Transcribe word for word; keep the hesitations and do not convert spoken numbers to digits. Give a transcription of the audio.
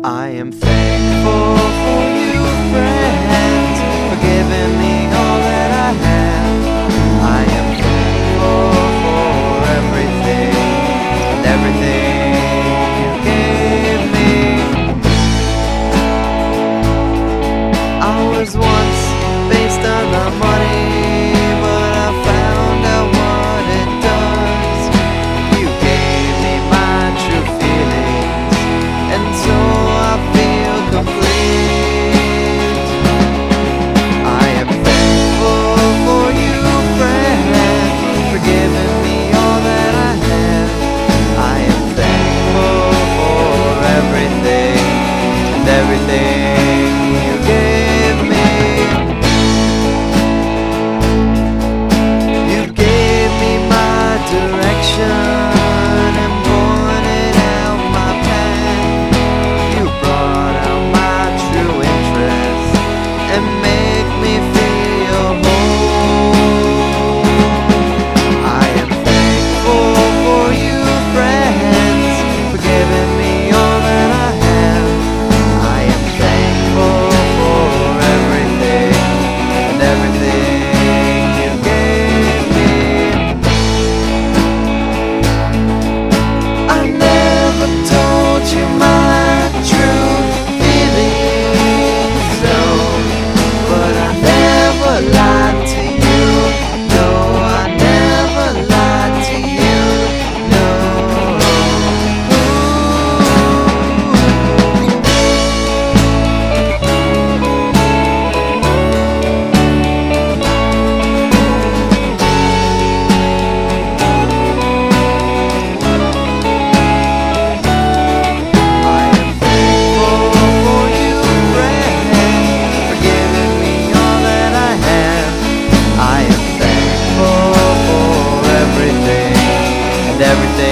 I am thankful for you, friends, for giving me all that I have. I am thankful for everything and everything you gave me. I was once based on the money, but I found out what it does. You gave me my true feelings, and so I feel complete. I am thankful for you, friend, for giving me all that I have. I am thankful for everything and everything you gave me. You gave me my direction and pointed out my path. You brought out my true interests and make me feel whole. I am thankful for you, friends, for giving me all that I have. I am thankful for everything and everything you gave me. I never told you my true feelings, no, but I never lied to you. No, I never lied to you. No. I am thankful for you, friend, for giving me all that I have. I am thankful for everything and everything